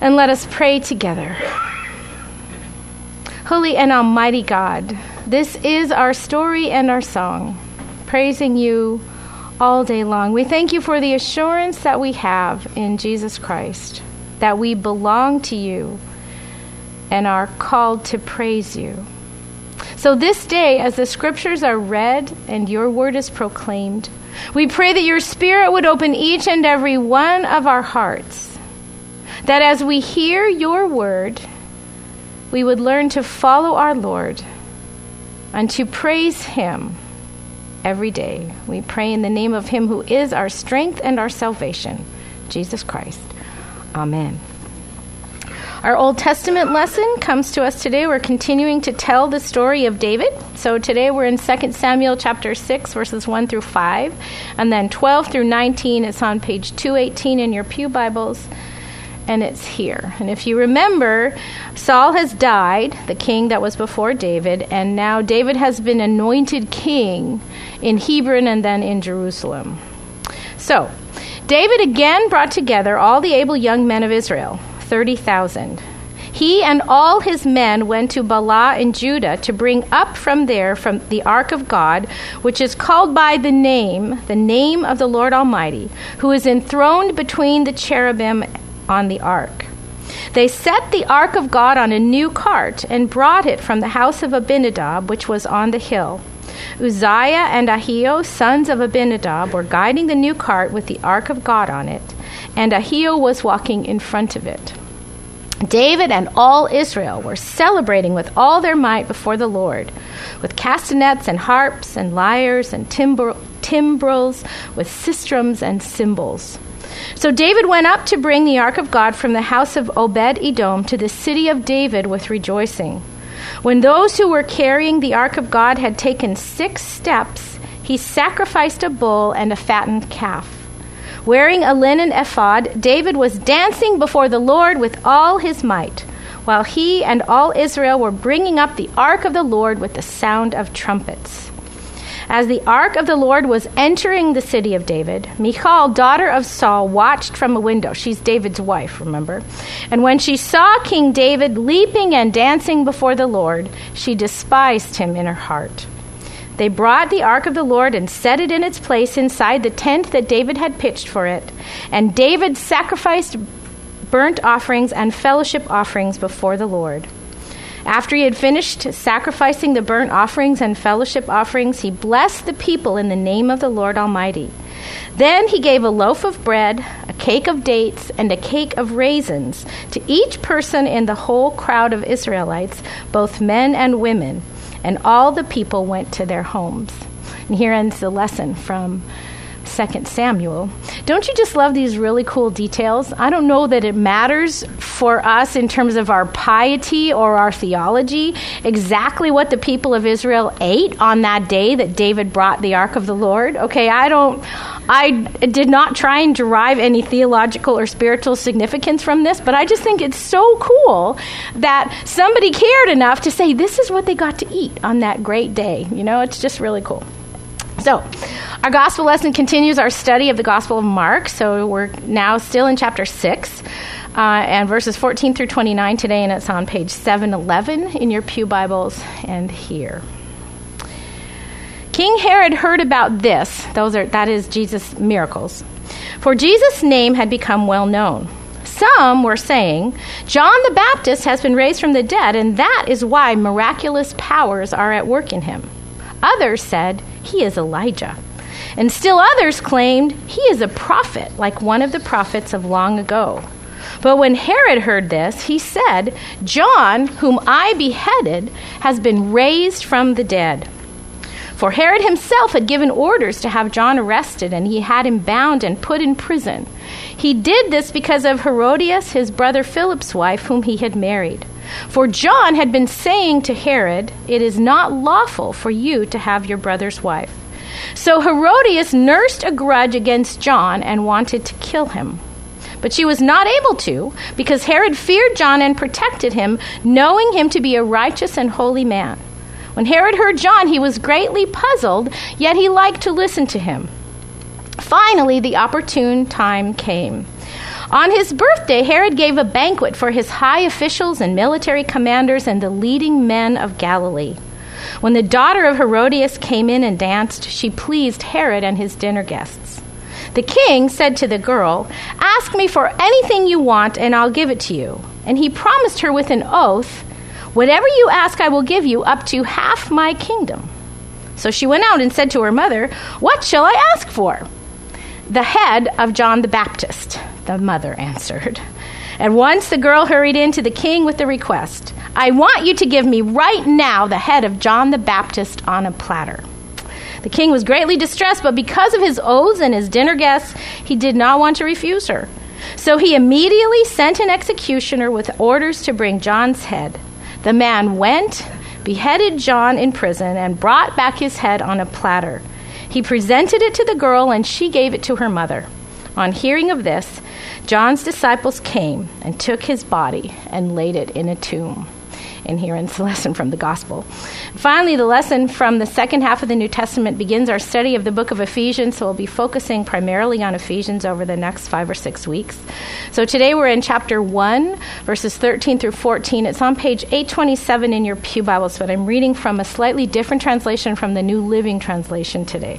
And let us pray together. Holy and almighty God, this is our story and our song, praising you all day long. We thank you for the assurance that we have in Jesus Christ, that we belong to you and are called to praise you. So this day, as the scriptures are read and your word is proclaimed, we pray that your Spirit would open each and every one of our hearts, that as we hear your word, we would learn to follow our Lord and to praise him every day. We pray in the name of him who is our strength and our salvation, Jesus Christ. Amen. Our Old Testament lesson comes to us today. We're continuing to tell the story of David. So today we're in 2 Samuel chapter 6, verses 1 through 5, and then 12 through 19. It's on page 218 in your pew Bibles, and it's here. And if you remember, Saul has died, the king that was before David, and now David has been anointed king in Hebron and then in Jerusalem. So David again brought together all the able young men of Israel, 30,000. He and all his men went to Baalah in Judah to bring up from there from the ark of God, which is called by the name of the Lord Almighty, who is enthroned between the cherubim on the ark. They set the ark of God on a new cart and brought it from the house of Abinadab, which was on the hill. Uzziah and Ahio, sons of Abinadab, were guiding the new cart with the ark of God on it, and Ahio was walking in front of it. David and all Israel were celebrating with all their might before the Lord, with castanets and harps and lyres and timbrels, with sistrums and cymbals. So David went up to bring the ark of God from the house of Obed-Edom to the city of David with rejoicing. When those who were carrying the ark of God had taken 6 steps, he sacrificed a bull and a fattened calf. Wearing a linen ephod, David was dancing before the Lord with all his might, while he and all Israel were bringing up the ark of the Lord with the sound of trumpets. As the ark of the Lord was entering the city of David, Michal, daughter of Saul, watched from a window. She's David's wife, remember? And when she saw King David leaping and dancing before the Lord, she despised him in her heart. They brought the ark of the Lord and set it in its place inside the tent that David had pitched for it. And David sacrificed burnt offerings and fellowship offerings before the Lord. After he had finished sacrificing the burnt offerings and fellowship offerings, he blessed the people in the name of the Lord Almighty. Then he gave a loaf of bread, a cake of dates, and a cake of raisins to each person in the whole crowd of Israelites, both men and women, and all the people went to their homes. And here ends the lesson from 2 Samuel. Don't you just love these really cool details? I don't know that it matters for us in terms of our piety or our theology exactly what the people of Israel ate on that day that David brought the ark of the Lord. Okay, I did not try and derive any theological or spiritual significance from this, but I just think it's so cool that somebody cared enough to say this is what they got to eat on that great day. You know, it's just really cool. So, our gospel lesson continues our study of the Gospel of Mark. So we're now still in chapter 6 and verses 14 through 29 today, and it's on page 711 in your pew Bibles and here. King Herod heard about this. That is Jesus' miracles. For Jesus' name had become well known. Some were saying, John the Baptist has been raised from the dead, and that is why miraculous powers are at work in him. Others said, he is Elijah. And still others claimed he is a prophet, like one of the prophets of long ago. But when Herod heard this, he said, John, whom I beheaded, has been raised from the dead. For Herod himself had given orders to have John arrested, and he had him bound and put in prison. He did this because of Herodias, his brother Philip's wife, whom he had married. For John had been saying to Herod, it is not lawful for you to have your brother's wife. So Herodias nursed a grudge against John and wanted to kill him. But she was not able to, because Herod feared John and protected him, knowing him to be a righteous and holy man. When Herod heard John, he was greatly puzzled, yet he liked to listen to him. Finally, the opportune time came. On his birthday, Herod gave a banquet for his high officials and military commanders and the leading men of Galilee. When the daughter of Herodias came in and danced, she pleased Herod and his dinner guests. The king said to the girl, "Ask me for anything you want, and I'll give it to you." And he promised her with an oath, "Whatever you ask, I will give you, up to half my kingdom." So she went out and said to her mother, "What shall I ask for?" "The head of John the Baptist," the mother answered. At once the girl hurried in to the king with the request, "I want you to give me right now the head of John the Baptist on a platter." The king was greatly distressed, but because of his oaths and his dinner guests, he did not want to refuse her. So he immediately sent an executioner with orders to bring John's head. The man went, beheaded John in prison, and brought back his head on a platter. He presented it to the girl, and she gave it to her mother. On hearing of this, John's disciples came and took his body and laid it in a tomb. And here ends the lesson from the gospel. Finally, the lesson from the second half of the New Testament begins our study of the book of Ephesians, so we'll be focusing primarily on Ephesians over the next 5 or 6 weeks. So today we're in chapter 1, verses 13 through 14. It's on page 827 in your pew Bibles, but I'm reading from a slightly different translation from the New Living Translation today.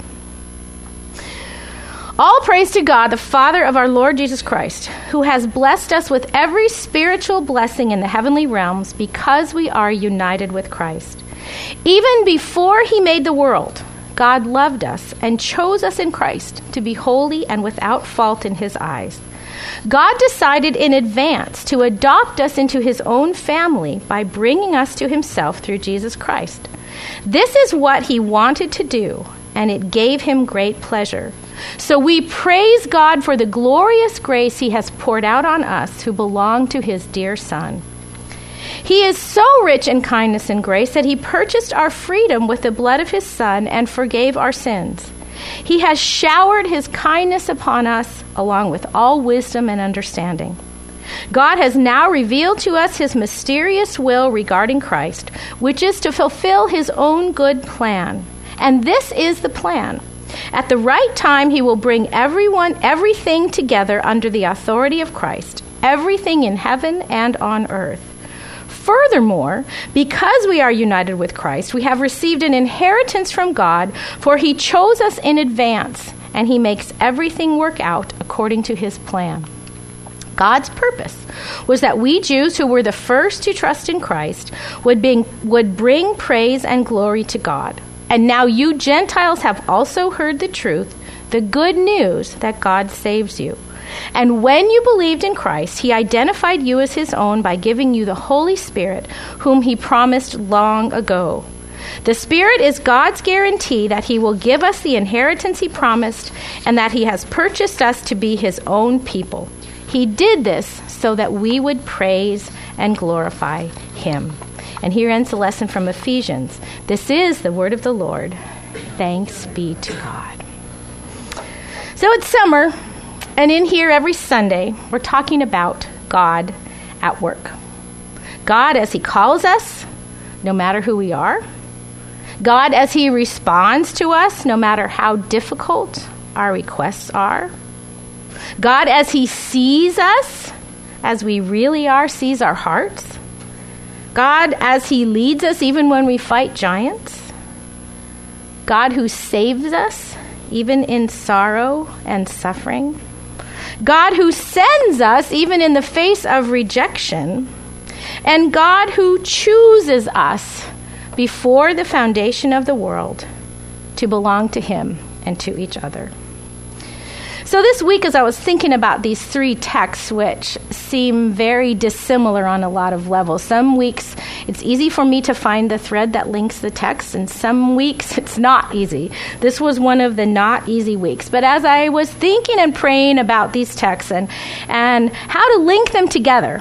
All praise to God, the Father of our Lord Jesus Christ, who has blessed us with every spiritual blessing in the heavenly realms because we are united with Christ. Even before he made the world, God loved us and chose us in Christ to be holy and without fault in his eyes. God decided in advance to adopt us into his own family by bringing us to himself through Jesus Christ. This is what he wanted to do, and it gave him great pleasure. So we praise God for the glorious grace he has poured out on us who belong to his dear Son. He is so rich in kindness and grace that he purchased our freedom with the blood of his Son and forgave our sins. He has showered his kindness upon us along with all wisdom and understanding. God has now revealed to us his mysterious will regarding Christ, which is to fulfill his own good plan. And this is the plan. At the right time, he will bring everything together under the authority of Christ, everything in heaven and on earth. Furthermore, because we are united with Christ, we have received an inheritance from God, for he chose us in advance, and he makes everything work out according to his plan. God's purpose was that we Jews who were the first to trust in Christ would bring praise and glory to God. And now you Gentiles have also heard the truth, the good news that God saves you. And when you believed in Christ, he identified you as his own by giving you the Holy Spirit, whom he promised long ago. The Spirit is God's guarantee that he will give us the inheritance he promised and that he has purchased us to be his own people. He did this so that we would praise and glorify him. And here ends the lesson from Ephesians. This is the word of the Lord. Thanks be to God. So it's summer, and in here every Sunday, we're talking about God at work. God as he calls us, no matter who we are. God as he responds to us, no matter how difficult our requests are. God as he sees us, as we really are, sees our hearts. God as he leads us even when we fight giants. God who saves us even in sorrow and suffering. God who sends us even in the face of rejection. And God who chooses us before the foundation of the world to belong to him and to each other. So this week, as I was thinking about these three texts, which seem very dissimilar on a lot of levels, some weeks it's easy for me to find the thread that links the text, and some weeks it's not easy. This was one of the not easy weeks. But as I was thinking and praying about these texts and how to link them together,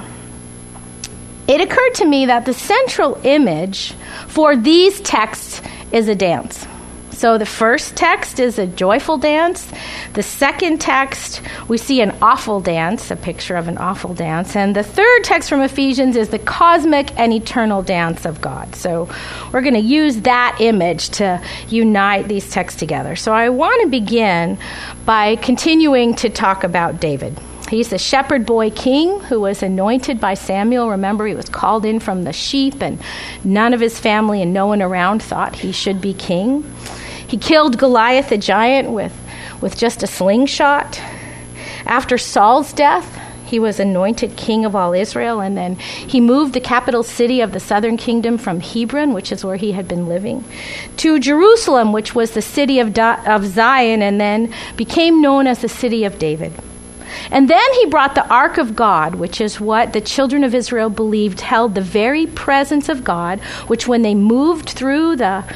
it occurred to me that the central image for these texts is a dance. So the first text is a joyful dance. The second text, we see an awful dance, a picture of an awful dance. And the third text from Ephesians is the cosmic and eternal dance of God. So we're going to use that image to unite these texts together. So I want to begin by continuing to talk about David. He's the shepherd boy king who was anointed by Samuel. Remember, he was called in from the sheep, and none of his family and no one around thought he should be king. He killed Goliath the giant with just a slingshot. After Saul's death, he was anointed king of all Israel, and then he moved the capital city of the southern kingdom from Hebron, which is where he had been living, to Jerusalem, which was the city of Zion, and then became known as the city of David. And then he brought the Ark of God, which is what the children of Israel believed held the very presence of God, which when they moved through the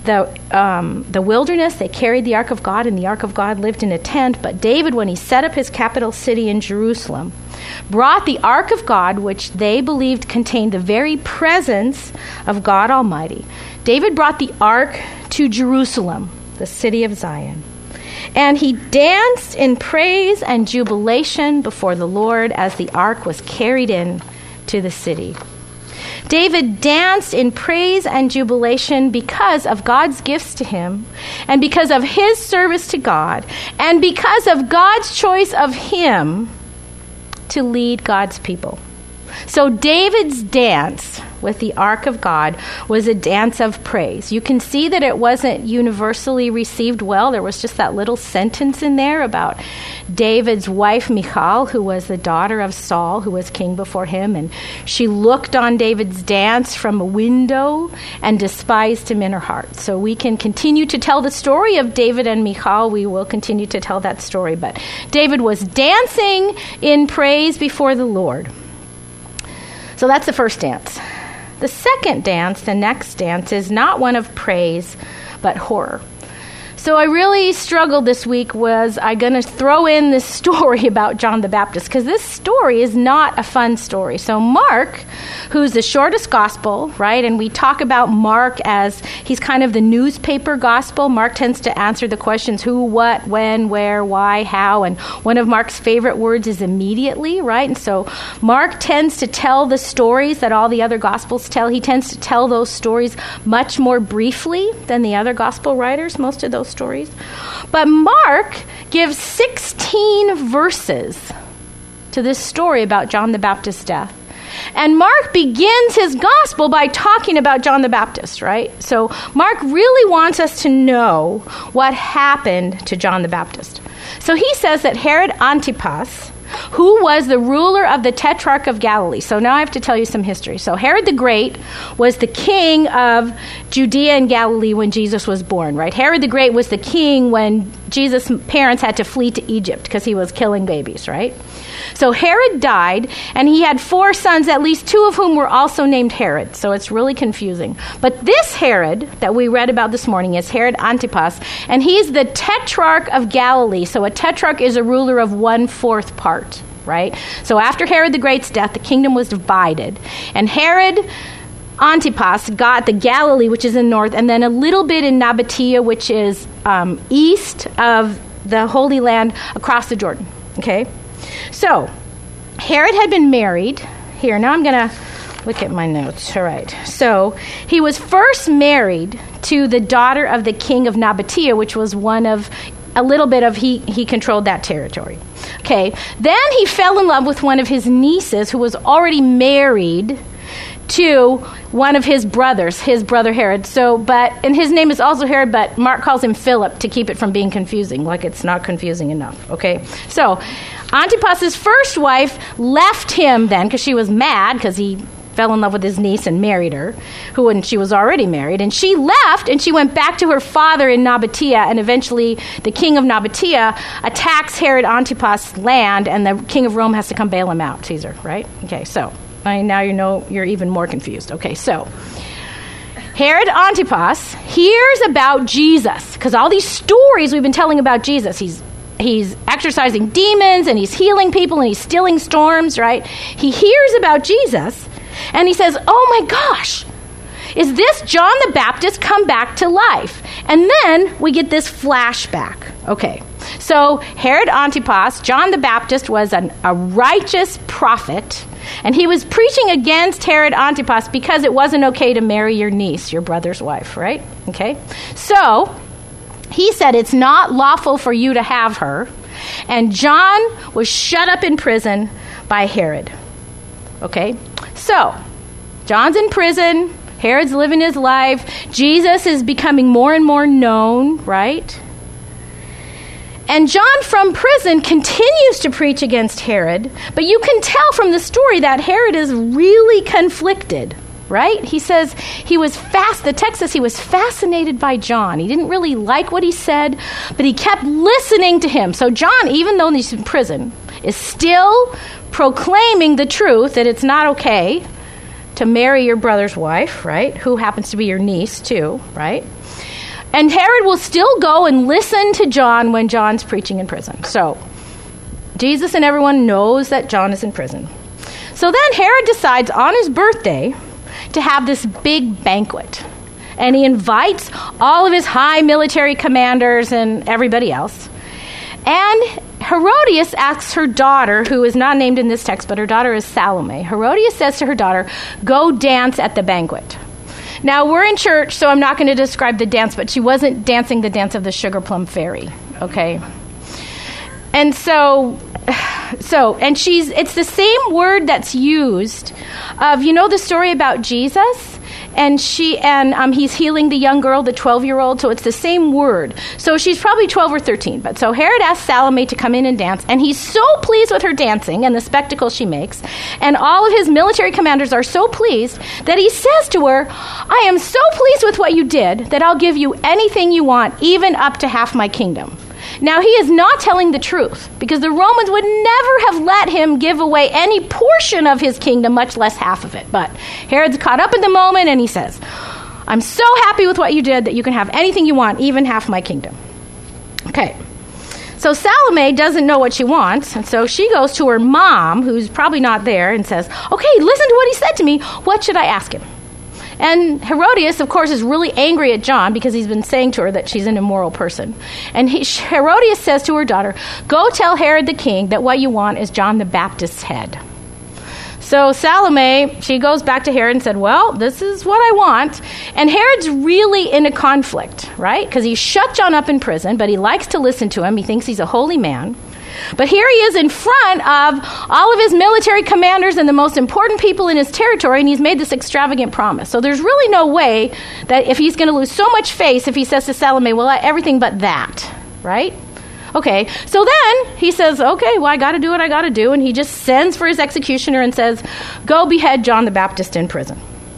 wilderness, they carried the Ark of God, and the Ark of God lived in a tent. But David, when he set up his capital city in Jerusalem, brought the Ark of God, which they believed contained the very presence of God Almighty. David brought the Ark to Jerusalem, the city of Zion. And he danced in praise and jubilation before the Lord as the ark was carried in to the city. David danced in praise and jubilation because of God's gifts to him, and because of his service to God, and because of God's choice of him to lead God's people. So David's dance with the Ark of God was a dance of praise. You can see that it wasn't universally received well. There was just that little sentence in there about David's wife, Michal, who was the daughter of Saul, who was king before him, and she looked on David's dance from a window and despised him in her heart. So we can continue to tell the story of David and Michal. We will continue to tell that story. But David was dancing in praise before the Lord. So that's the first dance. The second dance, the next dance, is not one of praise, but horror. So I really struggled this week. Was I going to throw in this story about John the Baptist? Because this story is not a fun story. So Mark, who's the shortest gospel, right? And we talk about Mark as he's kind of the newspaper gospel. Mark tends to answer the questions who, what, when, where, why, how. And one of Mark's favorite words is immediately, right? And so Mark tends to tell the stories that all the other gospels tell. He tends to tell those stories much more briefly than the other gospel writers, most of those stories. But Mark gives 16 verses to this story about John the Baptist's death. And Mark begins his gospel by talking about John the Baptist, right? So Mark really wants us to know what happened to John the Baptist. So he says that Herod Antipas, who was the ruler of the Tetrarch of Galilee. So now I have to tell you some history. So Herod the Great was the king of Judea and Galilee when Jesus was born, right? Herod the Great was the king when Jesus' parents had to flee to Egypt because he was killing babies, right? So Herod died, and he had 4 sons, at least 2 of whom were also named Herod. So it's really confusing. But this Herod that we read about this morning is Herod Antipas, and he's the Tetrarch of Galilee. So a tetrarch is a ruler of 1/4 part, right? So after Herod the Great's death, the kingdom was divided. And Herod Antipas got the Galilee, which is in the north, and then a little bit in Nabatea, which is east of the Holy Land across the Jordan, okay? So, Herod had been married. Here, now I'm going to look at my notes. All right. So, he was first married to the daughter of the king of Nabatea, which was he controlled that territory. Okay. Then he fell in love with one of his nieces who was already married to one of his brothers, his brother Herod. And his name is also Herod, but Mark calls him Philip to keep it from being confusing, like it's not confusing enough, okay? So, Antipas's first wife left him then because she was mad because he fell in love with his niece and married her, she was already married, and she left and she went back to her father in Nabatea, and eventually the king of Nabatea attacks Herod Antipas' land, and the king of Rome has to come bail him out, Caesar, right? Okay, so now you know you're even more confused. Okay, so Herod Antipas hears about Jesus, because all these stories we've been telling about Jesus, he's exorcising demons, and he's healing people, and he's stilling storms, right? He hears about Jesus, and he says, oh my gosh, is this John the Baptist come back to life? And then we get this flashback. Okay, so Herod Antipas, John the Baptist was a righteous prophet, and he was preaching against Herod Antipas because it wasn't okay to marry your niece, your brother's wife, right? Okay, so he said it's not lawful for you to have her. And John was shut up in prison by Herod. Okay? So, John's in prison. Herod's living his life. Jesus is becoming more and more known, right? And John from prison continues to preach against Herod, but you can tell from the story that Herod is really conflicted, right? He says the text says he was fascinated by John. He didn't really like what he said, but he kept listening to him. So John, even though he's in prison, is still proclaiming the truth that it's not okay to marry your brother's wife, right? Who happens to be your niece too, right? And Herod will still go and listen to John when John's preaching in prison. So Jesus and everyone knows that John is in prison. So then Herod decides on his birthday to have this big banquet. And he invites all of his high military commanders and everybody else. And Herodias asks her daughter, who is not named in this text, but her daughter is Salome. Herodias says to her daughter, go dance at the banquet. Now, we're in church, so I'm not going to describe the dance, but she wasn't dancing the dance of the Sugar Plum Fairy, okay? And it's the same word that's used of, the story about Jesus? And he's healing the young girl, the 12-year-old, so it's the same word. So she's probably 12 or 13. But so Herod asks Salome to come in and dance, and he's so pleased with her dancing and the spectacle she makes, and all of his military commanders are so pleased that he says to her, I am so pleased with what you did that I'll give you anything you want, even up to half my kingdom. Now, he is not telling the truth, because the Romans would never have let him give away any portion of his kingdom, much less half of it. But Herod's caught up in the moment, and he says, I'm so happy with what you did that you can have anything you want, even half my kingdom. Okay. So Salome doesn't know what she wants, and so she goes to her mom, who's probably not there, and says, okay, listen to what he said to me. What should I ask him? And Herodias, of course, is really angry at John because he's been saying to her that she's an immoral person. And Herodias says to her daughter, go tell Herod the king that what you want is John the Baptist's head. So Salome, she goes back to Herod and said, well, this is what I want. And Herod's really in a conflict, right? Because he shut John up in prison, but he likes to listen to him. He thinks he's a holy man. But here he is in front of all of his military commanders and the most important people in his territory, and he's made this extravagant promise. So there's really no way that if he's going to lose so much face if he says to Salome, well, everything but that, right? Okay, so then he says, okay, well, I got to do what I got to do, and he just sends for his executioner and says, go behead John the Baptist in prison.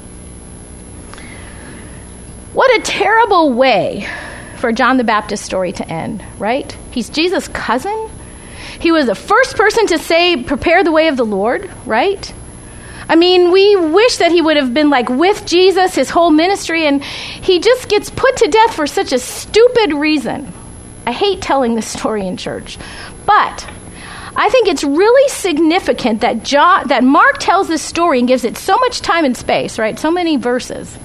What a terrible way for John the Baptist's story to end, right? He's Jesus' cousin. He was the first person to say, prepare the way of the Lord, right? I mean, we wish that he would have been like with Jesus, his whole ministry, and he just gets put to death for such a stupid reason. I hate telling this story in church, but I think it's really significant that Mark tells this story and gives it so much time and space, right? So many verses.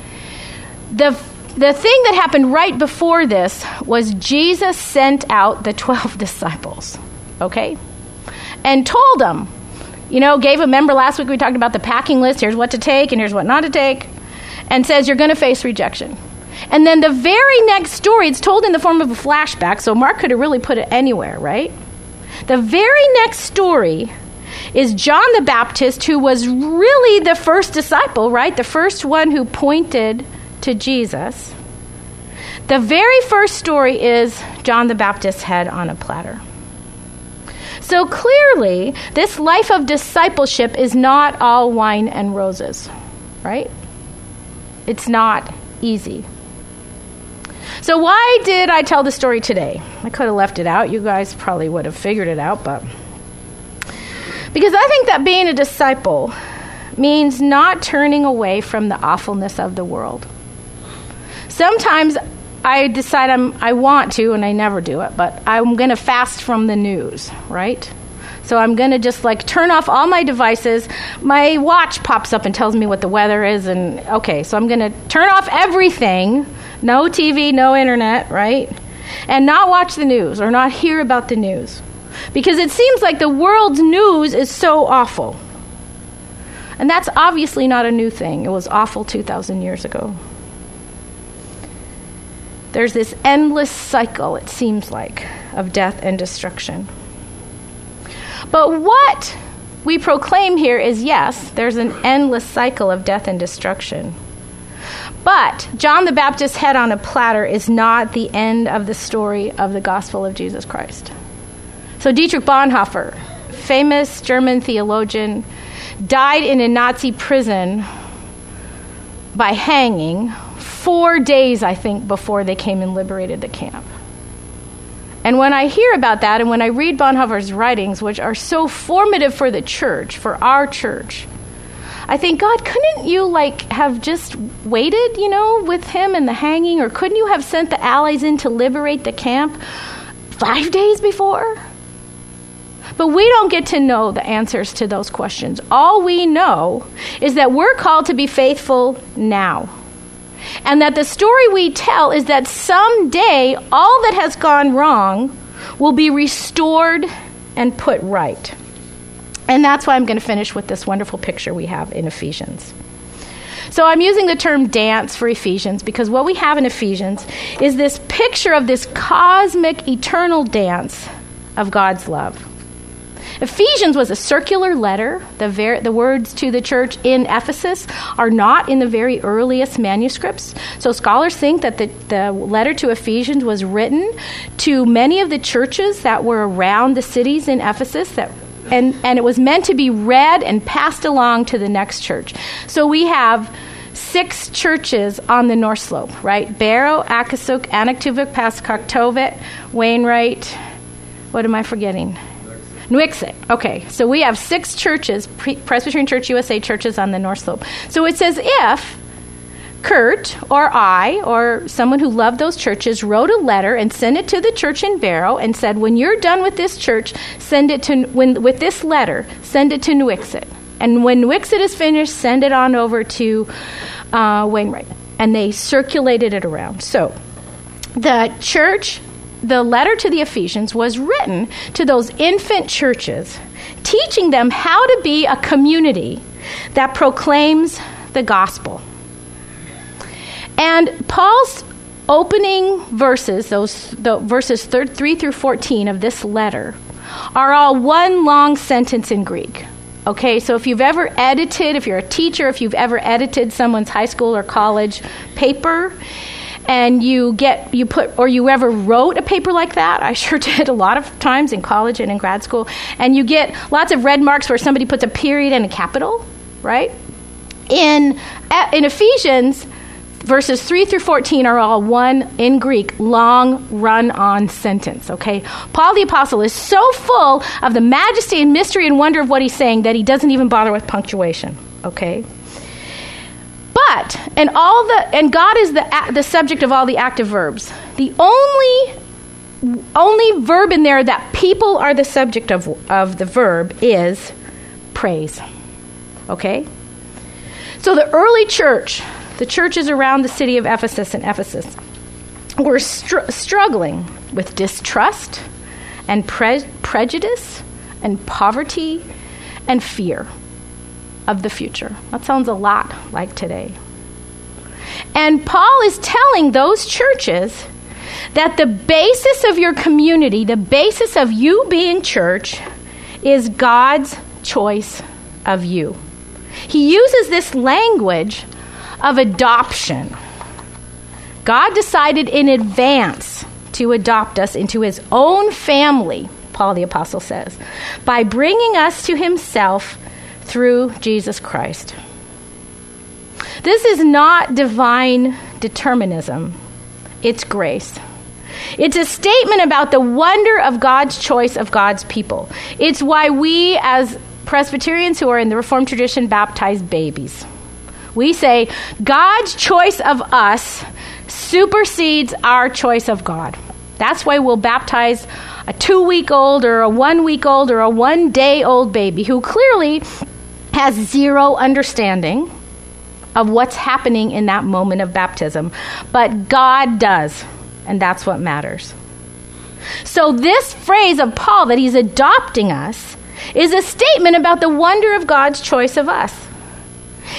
The thing that happened right before this was Jesus sent out the 12 disciples. Okay? And told them, gave them, remember last week we talked about the packing list, here's what to take and here's what not to take, and says you're going to face rejection. And then the very next story, it's told in the form of a flashback, so Mark could have really put it anywhere, right? The very next story is John the Baptist, who was really the first disciple, right? The first one who pointed to Jesus. The very first story is John the Baptist's head on a platter. So clearly, this life of discipleship is not all wine and roses, right? It's not easy. So why did I tell the story today? I could have left it out. You guys probably would have figured it out, but because I think that being a disciple means not turning away from the awfulness of the world. Sometimes I decide I want to, and I never do it, but I'm going to fast from the news, right? So I'm going to just turn off all my devices. My watch pops up and tells me what the weather is, and okay, so I'm going to turn off everything, no TV, no internet, right? And not watch the news or not hear about the news. Because it seems like the world's news is so awful. And that's obviously not a new thing. It was awful 2,000 years ago. There's this endless cycle, it seems like, of death and destruction. But what we proclaim here is, yes, there's an endless cycle of death and destruction. But John the Baptist's head on a platter is not the end of the story of the gospel of Jesus Christ. So Dietrich Bonhoeffer, famous German theologian, died in a Nazi prison by hanging 4 days, I think, before they came and liberated the camp. And when I hear about that, and when I read Bonhoeffer's writings, which are so formative for the church, for our church, I think, God, couldn't you have just waited, with him and the hanging? Or couldn't you have sent the Allies in to liberate the camp 5 days before? But we don't get to know the answers to those questions. All we know is that we're called to be faithful now. And that the story we tell is that someday all that has gone wrong will be restored and put right. And that's why I'm going to finish with this wonderful picture we have in Ephesians. So I'm using the term dance for Ephesians because what we have in Ephesians is this picture of this cosmic, eternal dance of God's love. Ephesians was a circular letter. The words to the church in Ephesus are not in the very earliest manuscripts. So scholars think that the letter to Ephesians was written to many of the churches that were around the cities in Ephesus, and it was meant to be read and passed along to the next church. So we have 6 churches on the North Slope, right? Barrow, Akasuk, Anaktuvuk, Pascoctovet, Wainwright. What am I forgetting? Nuiqsut. Okay, so we have 6 churches, Presbyterian Church USA churches on the North Slope. So it says if Kurt or I or someone who loved those churches wrote a letter and sent it to the church in Barrow and said, when you're done with this church, with this letter, send it to Nuiqsut. And when Nuiqsut is finished, send it on over to Wainwright. And they circulated it around. So the letter to the Ephesians was written to those infant churches, teaching them how to be a community that proclaims the gospel. And Paul's opening verses, the verses 3 through 14 of this letter, are all one long sentence in Greek. Okay, so if you're a teacher, if you've ever edited someone's high school or college paper, and you ever wrote a paper like that, I sure did a lot of times in college and in grad school, and you get lots of red marks where somebody puts a period and a capital, right? In Ephesians, verses 3 through 14 are all one, in Greek, long run-on sentence, okay? Paul the Apostle is so full of the majesty and mystery and wonder of what he's saying that he doesn't even bother with punctuation, okay? And God is the subject of all the active verbs. The only verb in there that people are the subject of the verb is praise. Okay? So the early church, the churches around the city of Ephesus and Ephesus, were struggling with distrust and prejudice and poverty and fear of the future. That sounds a lot like today. And Paul is telling those churches that the basis of your community, the basis of you being church, is God's choice of you. He uses this language of adoption. God decided in advance to adopt us into his own family, Paul the Apostle says, by bringing us to himself through Jesus Christ. This is not divine determinism. It's grace. It's a statement about the wonder of God's choice of God's people. It's why we, as Presbyterians who are in the Reformed tradition, baptize babies. We say, God's choice of us supersedes our choice of God. That's why we'll baptize a 2-week-old or a 1-week-old or a 1-day-old baby who clearly has zero understanding of what's happening in that moment of baptism. But God does, and that's what matters. So this phrase of Paul, that he's adopting us, is a statement about the wonder of God's choice of us.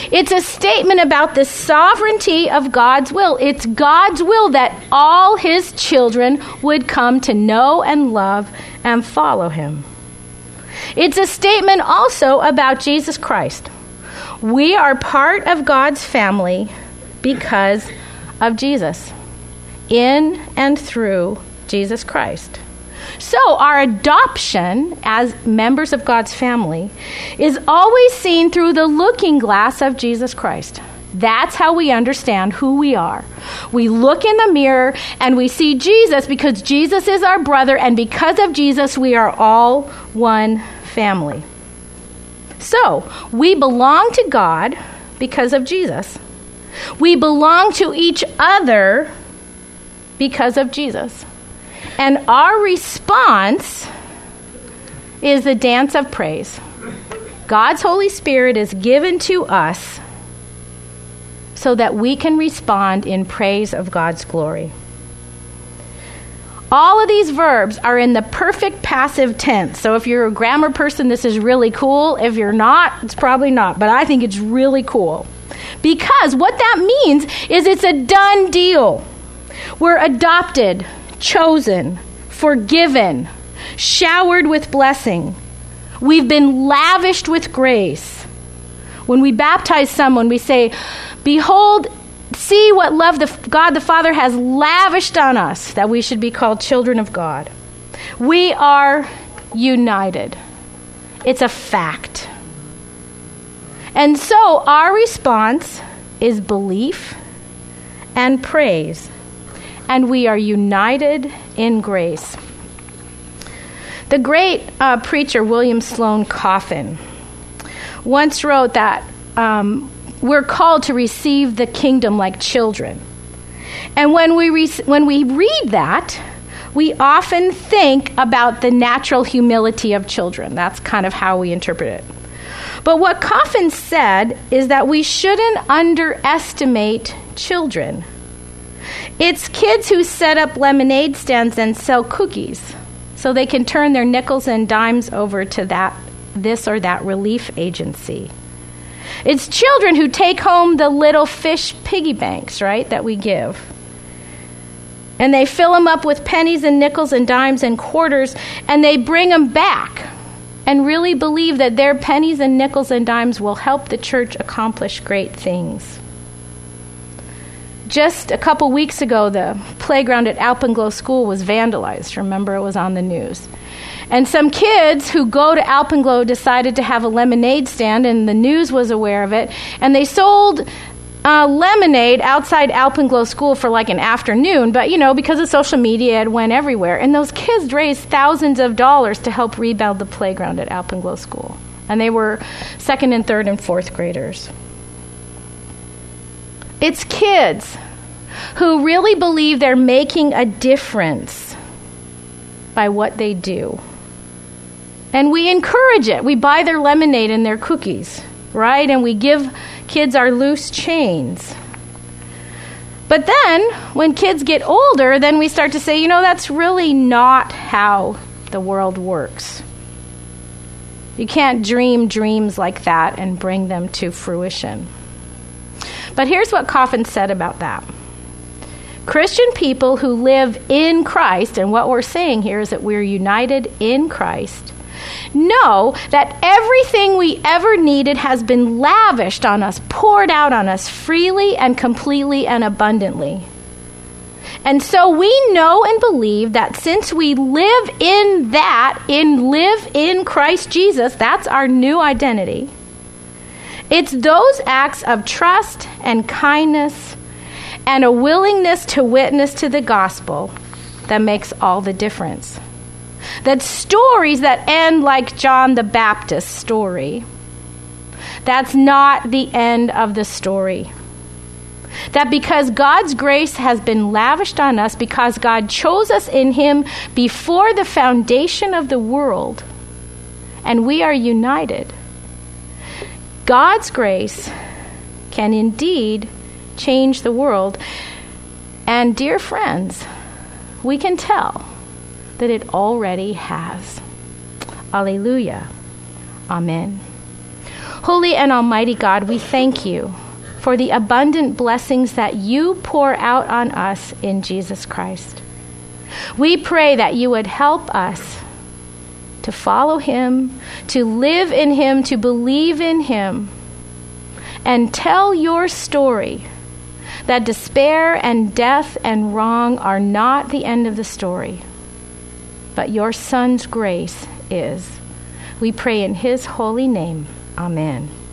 It's a statement about the sovereignty of God's will. It's God's will that all his children would come to know and love and follow him. It's a statement also about Jesus Christ. We are part of God's family because of Jesus, in and through Jesus Christ. So our adoption as members of God's family is always seen through the looking glass of Jesus Christ. That's how we understand who we are. We look in the mirror and we see Jesus because Jesus is our brother, and because of Jesus we are all one family. So, we belong to God because of Jesus. We belong to each other because of Jesus. And our response is the dance of praise. God's Holy Spirit is given to us so that we can respond in praise of God's glory. All of these verbs are in the perfect passive tense. So if you're a grammar person, this is really cool. If you're not, it's probably not. But I think it's really cool. Because what that means is it's a done deal. We're adopted, chosen, forgiven, showered with blessing. We've been lavished with grace. When we baptize someone, we say, "Behold, see what love God the Father has lavished on us, that we should be called children of God." We are united. It's a fact. And so our response is belief and praise. And we are united in grace. The great preacher William Sloane Coffin once wrote that we're called to receive the kingdom like children. And when we read that, we often think about the natural humility of children. That's kind of how we interpret it. But what Coffin said is that we shouldn't underestimate children. It's kids who set up lemonade stands and sell cookies so they can turn their nickels and dimes over to this or that relief agency. It's children who take home the little fish piggy banks, right, that we give. And they fill them up with pennies and nickels and dimes and quarters, and they bring them back and really believe that their pennies and nickels and dimes will help the church accomplish great things. Just a couple weeks ago, the playground at Alpenglow School was vandalized. Remember, it was on the news. And some kids who go to Alpenglow decided to have a lemonade stand, and the news was aware of it. And they sold lemonade outside Alpenglow School for like an afternoon. But, because of social media, it went everywhere. And those kids raised thousands of dollars to help rebuild the playground at Alpenglow School. And they were 2nd and 3rd and 4th graders. It's kids who really believe they're making a difference by what they do. And we encourage it. We buy their lemonade and their cookies, right? And we give kids our loose chains. But then, when kids get older, then we start to say, that's really not how the world works. You can't dream dreams like that and bring them to fruition. But here's what Coffin said about that. Christian people who live in Christ, and what we're saying here is that we're united in Christ, know that everything we ever needed has been lavished on us, poured out on us freely and completely and abundantly. And so we know and believe that since we live in Christ Jesus, that's our new identity. It's those acts of trust and kindness and a willingness to witness to the gospel that makes all the difference. That stories that end like John the Baptist's story, that's not the end of the story. That because God's grace has been lavished on us, because God chose us in him before the foundation of the world, and we are united, God's grace can indeed change the world. And dear friends, we can tell that it already has. Alleluia. Amen. Holy and almighty God, we thank you for the abundant blessings that you pour out on us in Jesus Christ. We pray that you would help us to follow him, to live in him, to believe in him, and tell your story that despair and death and wrong are not the end of the story, but your Son's grace is. We pray in his holy name. Amen.